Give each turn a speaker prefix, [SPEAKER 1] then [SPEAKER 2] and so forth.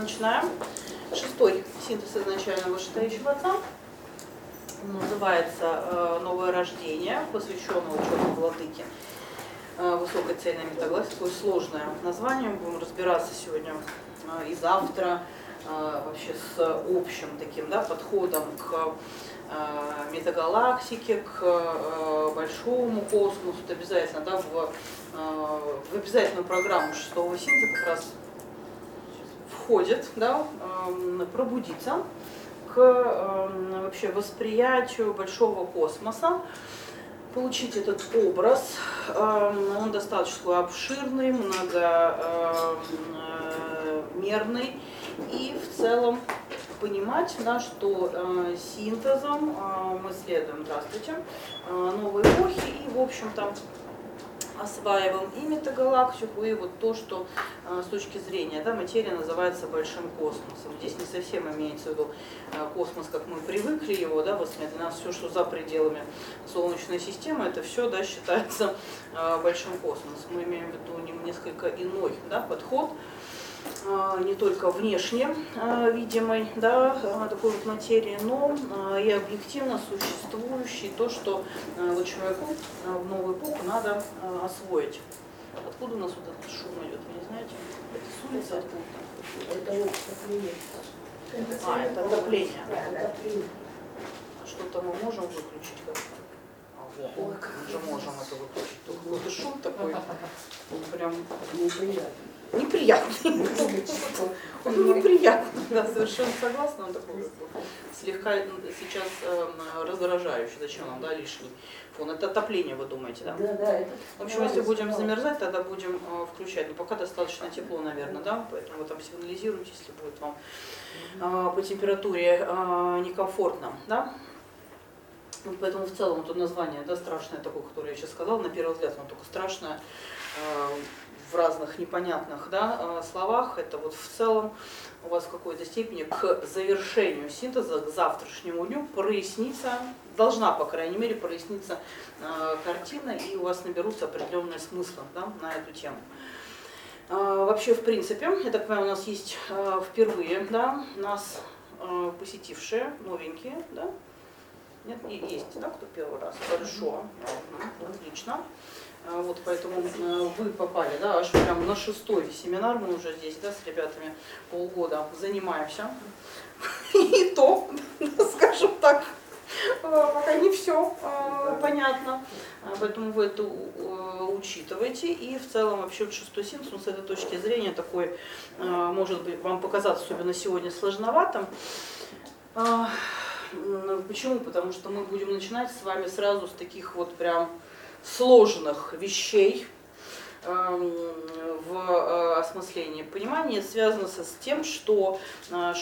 [SPEAKER 1] Начинаем. Шестой синтез изначально вышестоящего отца. Называется «Новое рождение», посвященное учебе владыки высокой цельной метагласии. Такое сложное название. Будем разбираться сегодня и завтра вообще с общим таким подходом к метагалактике, к большому космосу. Это обязательно в обязательную программу шестого синтеза как раз входит, пробудиться к вообще восприятию большого космоса, получить этот образ. Он достаточно обширный, многомерный, и в целом понимать, что синтезом мы следуем, новой эпохи, и в общем-то осваиваем и метагалактику, и вот то, что с точки зрения материя называется большим космосом. Здесь не совсем имеется в виду космос, как мы привыкли его воспринимать. Для нас все, что за пределами Солнечной системы, это все считается большим космосом. Мы имеем в виду несколько иной подход, не только внешне видимой такой вот материи, но и объективно существующей, то, что человеку в новую эпоху надо освоить. Откуда у нас вот этот шум идет, вы не знаете? Это с улицы откуда-то?
[SPEAKER 2] Это вот отопление.
[SPEAKER 1] Это отопление. Что-то мы можем выключить как-то? Мы же можем это выключить. Только какой-то шум такой, он прям неприятный. Он неприятный, совершенно согласна. Он такой слегка сейчас раздражающий. Зачем нам, лишний фон? Это отопление, вы думаете, да?
[SPEAKER 2] Да.
[SPEAKER 1] В общем, если будем замерзать, тогда будем включать. Но пока достаточно тепло, наверное, поэтому вы там сигнализируйте, если будет вам по температуре некомфортно, Поэтому в целом это название страшное такое, которое я сейчас сказала, на первый взгляд, оно только страшное в разных непонятных словах. Это вот в целом у вас в какой-то степени к завершению синтеза, к завтрашнему дню прояснится, должна, по крайней мере, проясниться картина, и у вас наберутся определенные смыслы на эту тему. Вообще, в принципе, я так понимаю, у нас есть впервые нас посетившие, новенькие, Нет, есть, кто первый раз? Хорошо, отлично. Вот поэтому вы попали, аж прям на шестой семинар, мы уже здесь, с ребятами полгода занимаемся. И то, скажем так, пока не все понятно. Поэтому вы это учитываете. И в целом вообще шестой синтез, с этой точки зрения, такой, может быть, вам показаться, особенно сегодня, сложноватым. Почему? Потому что мы будем начинать с вами сразу с таких вот прям сложных вещей в осмыслении. Понимание связано с тем, что